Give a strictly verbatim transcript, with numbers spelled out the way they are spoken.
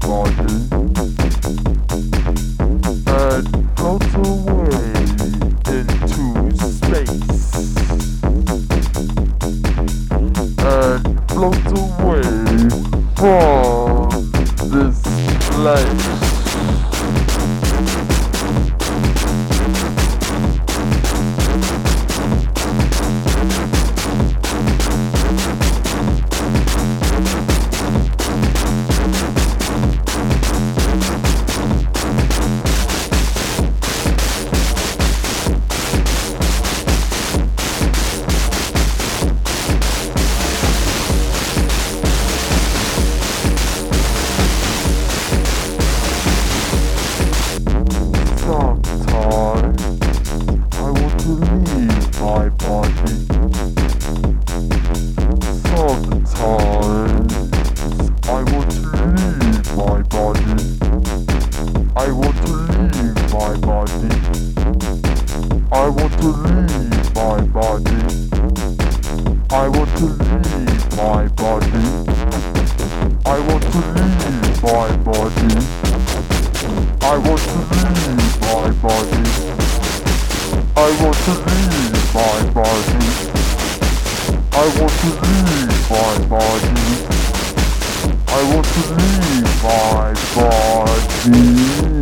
body and float away into space and float away from this place. I want to leave my body. I want to leave my body. I want to leave my body. I want to leave my body. I want to leave my body. I want to leave my body. I want to leave my body.